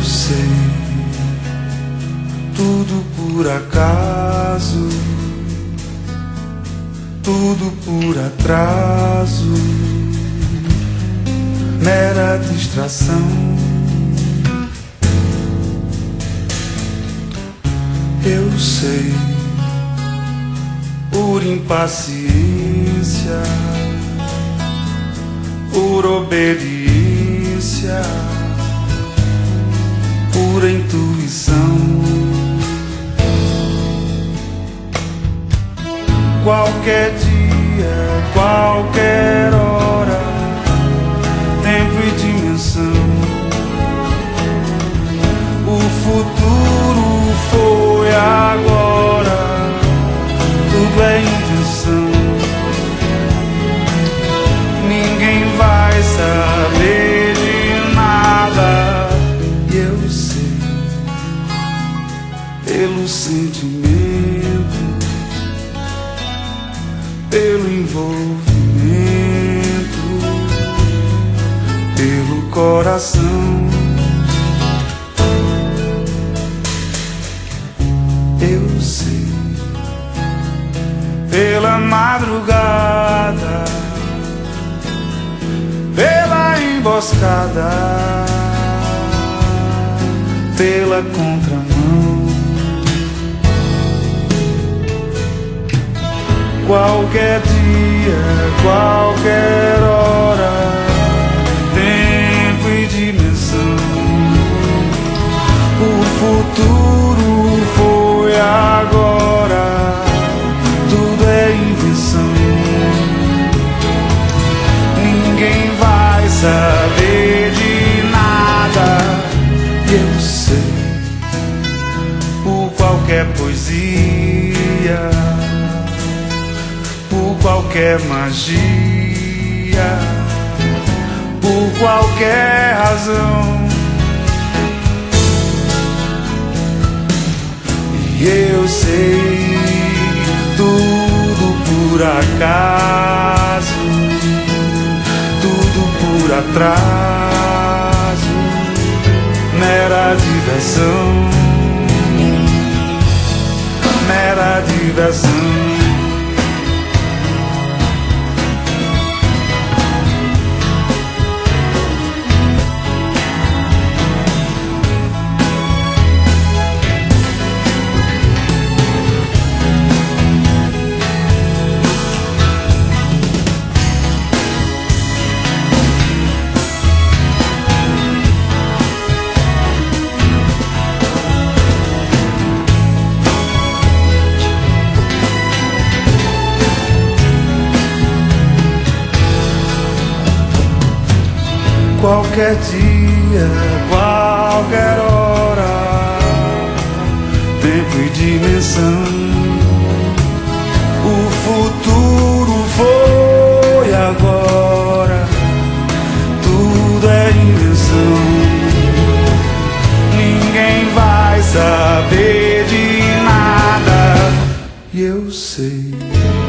sei, tudo por acaso, tudo por atraso, mera distração. Eu sei, por impaciência, por obediência, pura intuição. Qualquer dia, qualquer hora, tempo e dimensão. O futuro foi agora, tudo é invenção. Ninguém vai saber de nada. E eu sei, pelo sentimento, pelo envolvimento, pelo coração. Eu sei, pela madrugada, pela emboscada, pela contramão. Qualquer dia, qualquer hora, tempo e dimensão. O futuro foi agora, tudo é invenção. Ninguém vai saber de nada. E eu sei, por qualquer poesia, por qualquer magia, por qualquer razão. E eu sei, tudo por acaso, tudo por atraso, mera diversão, mera diversão. Qualquer dia, qualquer hora, tempo e dimensão. O futuro foi agora, tudo é invenção. Ninguém vai saber de nada. E eu sei,